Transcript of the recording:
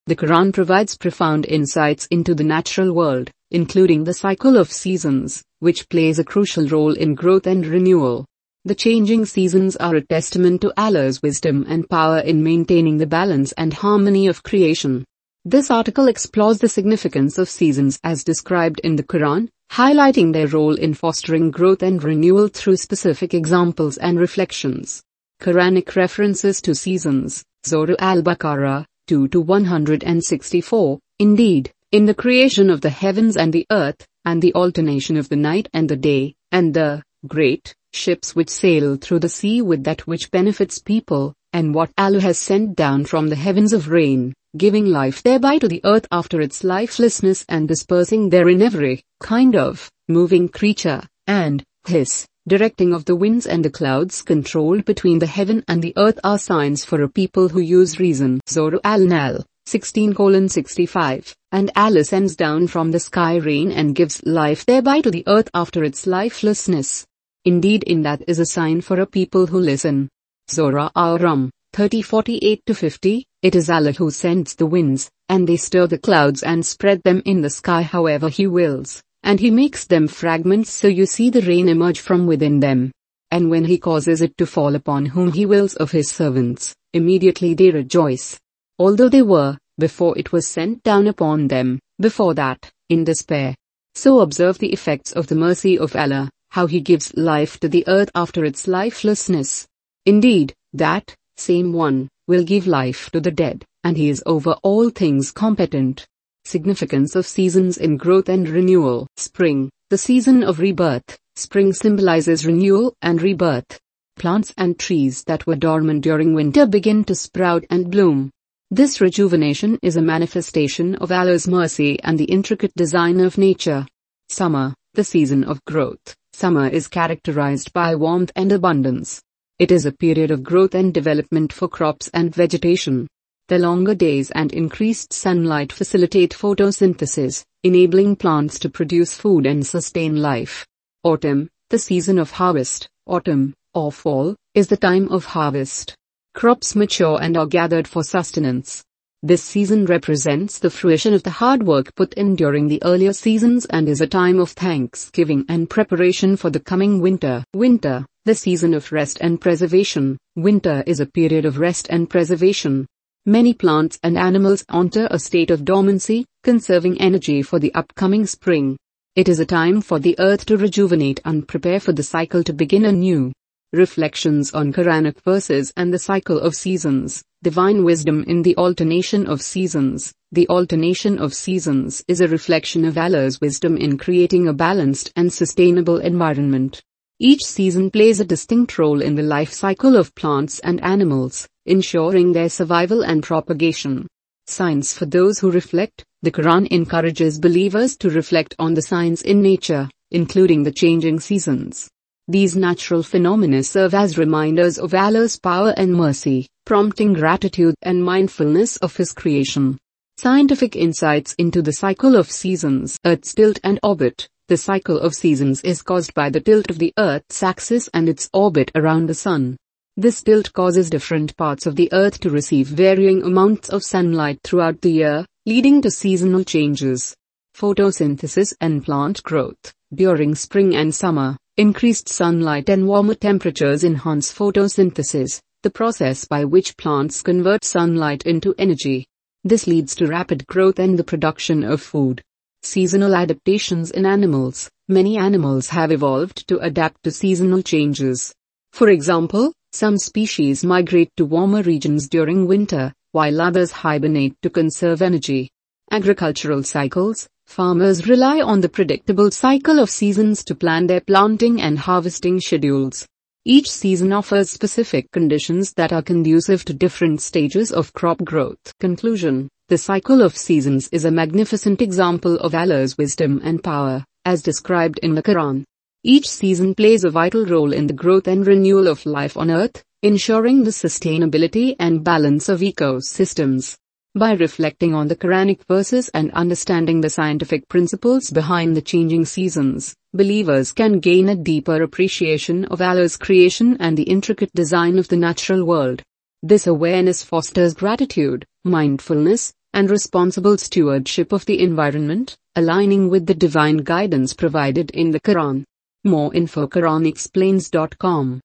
The Quran provides profound insights into the natural world, including the cycle of seasons, which plays a crucial role in growth and renewal. The changing seasons are a testament to Allah's wisdom and power in maintaining the balance and harmony of creation. This article explores the significance of seasons as described in the Quran, highlighting their role in fostering growth and renewal through specific examples and reflections. Quranic references to seasons, Surah Al-Baqarah, 2-164. Indeed, in the creation of the heavens and the earth, and the alternation of the night and the day, and the great ships which sail through the sea with that which benefits people, and what Allah has sent down from the heavens of rain, giving life thereby to the earth after its lifelessness and dispersing therein every kind of moving creature, and His directing of the winds and the clouds controlled between the heaven and the earth are signs for a people who use reason. Surah Al-Nahl, 16:65. And Allah sends down from the sky rain and gives life thereby to the earth after its lifelessness. Indeed, in that is a sign for a people who listen. Surah Ar-Rum, 30:48-50. It is Allah who sends the winds, and they stir the clouds and spread them in the sky however He wills, and He makes them fragments so you see the rain emerge from within them. And when He causes it to fall upon whom He wills of His servants, immediately they rejoice. Although they were, before it was sent down upon them, before that, in despair. So observe the effects of the mercy of Allah, how He gives life to the earth after its lifelessness. Indeed, that same one will give life to the dead, and He is over all things competent. Significance of seasons in growth and renewal. Spring, the season of rebirth. Spring symbolizes renewal and rebirth. Plants and trees that were dormant during winter begin to sprout and bloom. This rejuvenation is a manifestation of Allah's mercy and the intricate design of nature. Summer, the season of growth. Summer is characterized by warmth and abundance. It is a period of growth and development for crops and vegetation. The longer days and increased sunlight facilitate photosynthesis, enabling plants to produce food and sustain life. Autumn, the season of harvest. Autumn, or fall, is the time of harvest. Crops mature and are gathered for sustenance. This season represents the fruition of the hard work put in during the earlier seasons and is a time of thanksgiving and preparation for the coming winter. Winter, the season of rest and preservation. Winter is a period of rest and preservation. Many plants and animals enter a state of dormancy, conserving energy for the upcoming spring. It is a time for the earth to rejuvenate and prepare for the cycle to begin anew. Reflections on Quranic verses and the cycle of seasons. Divine wisdom in the alternation of seasons. The alternation of seasons is a reflection of Allah's wisdom in creating a balanced and sustainable environment. Each season plays a distinct role in the life cycle of plants and animals, ensuring their survival and propagation. Signs for those who reflect. The Quran encourages believers to reflect on the signs in nature, including the changing seasons. These natural phenomena serve as reminders of Allah's power and mercy, prompting gratitude and mindfulness of His creation. Scientific insights into the cycle of seasons. Earth's tilt and orbit. The cycle of seasons is caused by the tilt of the Earth's axis and its orbit around the Sun. This tilt causes different parts of the Earth to receive varying amounts of sunlight throughout the year, leading to seasonal changes. Photosynthesis and plant growth. During spring and summer, increased sunlight and warmer temperatures enhance photosynthesis, the process by which plants convert sunlight into energy. This leads to rapid growth and the production of food. Seasonal adaptations in animals. Many animals have evolved to adapt to seasonal changes. For example, some species migrate to warmer regions during winter, while others hibernate to conserve energy. Agricultural cycles. Farmers rely on the predictable cycle of seasons to plan their planting and harvesting schedules. Each season offers specific conditions that are conducive to different stages of crop growth. Conclusion. The cycle of seasons is a magnificent example of Allah's wisdom and power, as described in the Quran. Each season plays a vital role in the growth and renewal of life on Earth, ensuring the sustainability and balance of ecosystems. By reflecting on the Quranic verses and understanding the scientific principles behind the changing seasons, believers can gain a deeper appreciation of Allah's creation and the intricate design of the natural world. This awareness fosters gratitude, mindfulness, and responsible stewardship of the environment, aligning with the divine guidance provided in the Quran. More info QuranExplains.com